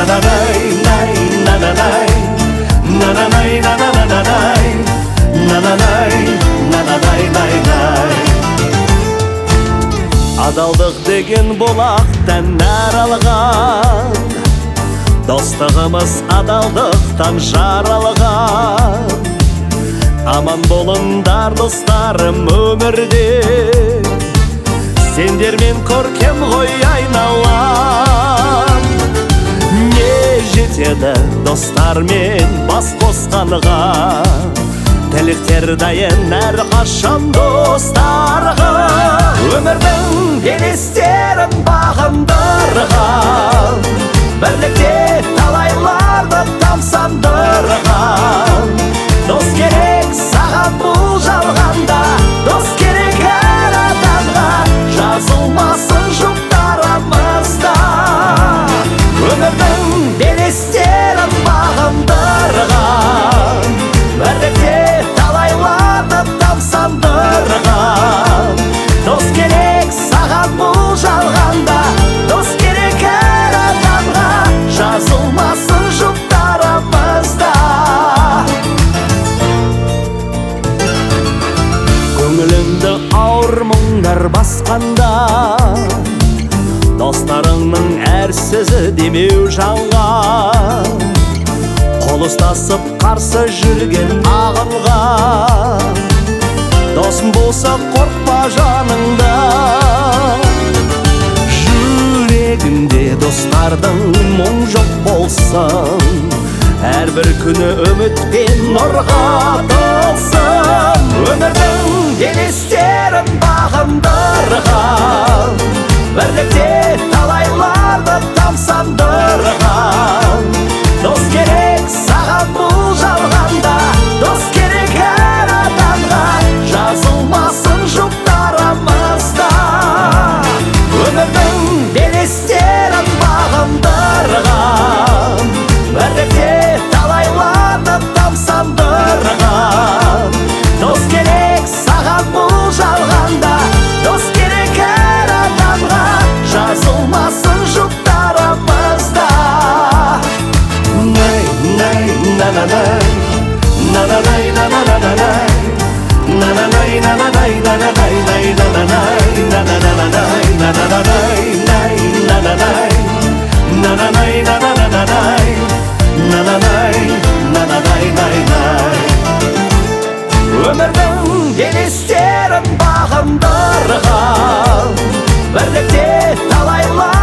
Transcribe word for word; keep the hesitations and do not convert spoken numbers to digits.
Адалдық деген болақтан нәр алған, достығымыз адалдықтан жаралған. Аман болыңдар достарым өмірде, сендермен көркем ғой айналам. Не жетеді достармен бас қосқанға, тілектер дайын әр қашан достарға. Өмірдің белестерін бағындырған, бірлікте талайларды тамсандырған. Дос керек саған бұл жалғанда, дос керек әр адамға, жазылмасын жұптарымызда. Өмірдің белестерін бағындырған, бірлікте талайларды тамсандырған. Дос керек саған бұл жалғанда, дос керек әр адамға, жазылмасын жұптарымызда. Көңіліңді ауыр мұңдар басқанда, достарыңның әр сөзі демеу жанға. Қол ұстасып қарсы жүрген ағынға, досың болса қорқпа жаныңда. Жүрегінде достардың мұң жоқ болсын, әрбір күні үміт пен нұрға толсын. Өмірдің белестерін бағындырған, бірлікте талайларды тамсандырған. Дос керек саған бұл жалғанда, дос керек әр адамға, жазылмасын жұптарымызда. Өмірдің белестерін бағындырған, бірлікте талайларды тамсандырған. Дос керек саған бұл жалғанда, дос керек әр адамға, жазылмасын жұптарымызда. Өмірдің белестерін бағындырған, бірлікте талайларды